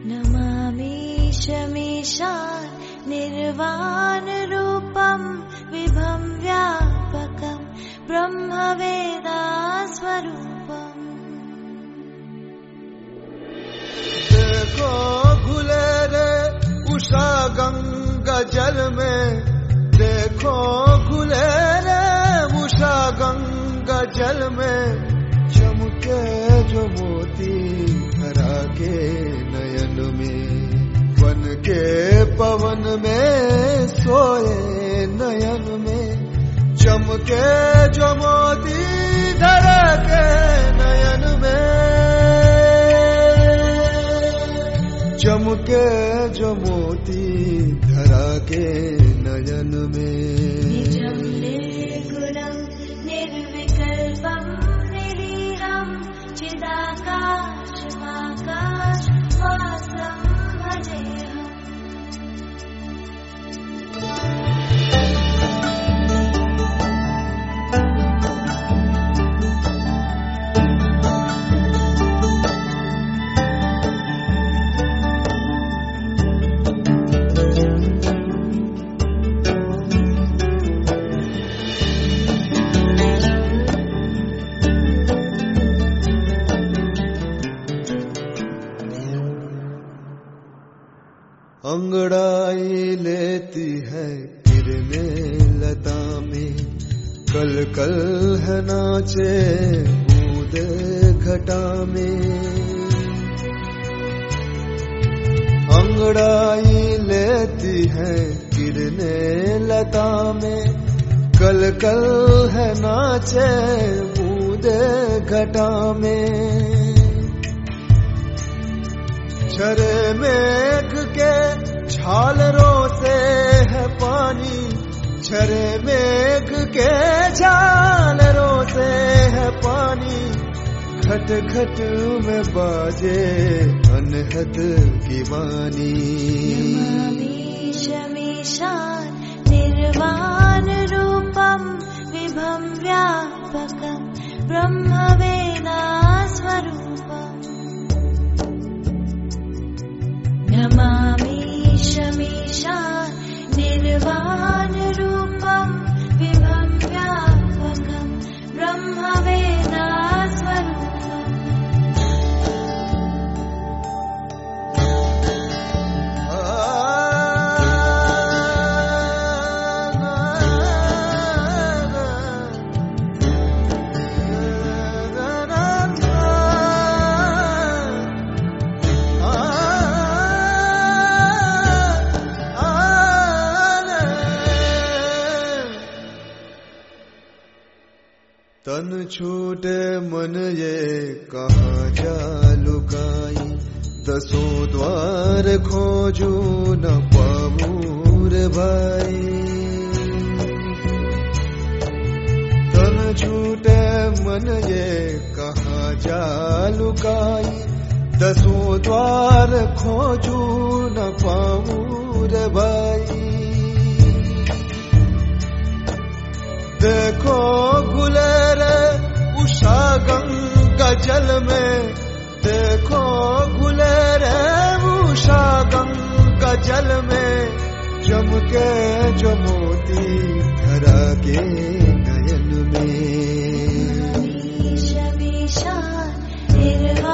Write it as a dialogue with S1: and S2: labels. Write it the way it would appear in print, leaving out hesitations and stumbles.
S1: नमामि शमीशान निर्वाणरूपं विभं व्यापकं ब्रह्मवेदास्वरूपम्।
S2: देखो घुले रे उषा गंगा जल में, देखो घुले रे उषा गंगा जल में, चमके जो मोती धरा के नयन में, बन के पवन में सोए नयन में, चमके जो मोती धरा के नयन में, चमके जो मोती धरा के नयन में।
S1: निजं निर्गुणं निर्विकल्पं निरीहं चिदाकाशमाकाशवासं भजेऽहम्।
S2: अंगड़ाई लेती है किरणें लता में, कल कल है नाचे बूंदे घटा में। अंगड़ाई लेती है किरणें लता में, कल कल है नाचे बूंदे घटा में। झरे मेघ के झालरों से है पानी, झरे मेघ के झालरों से है पानी, घट घट में बाजे अनहद की वाणी।
S1: नमामि शमीशान निर्वाणरूपं विभं व्यापकं ब्रह्मवेदास्वरूपम्। नमामि शमीशान निर्वाणरूपं विभं व्यापकं ब्रह्मवेदास्वरूपम्।
S2: तन छूटे मन ये कहाँ जा लुकाई, दसों द्वार खोजू न पाऊं रे भाई। तन छूटे मन ये कहाँ जा लुकाई, दसों द्वार खोजू न पाऊं रे भाई। देखो घुले रे उषा गंगा जल में, देखो घुले रे उषा गंगा जल में, चमके जो मोती धरा के नयन में।
S1: शमीशान निर्वाणरूपं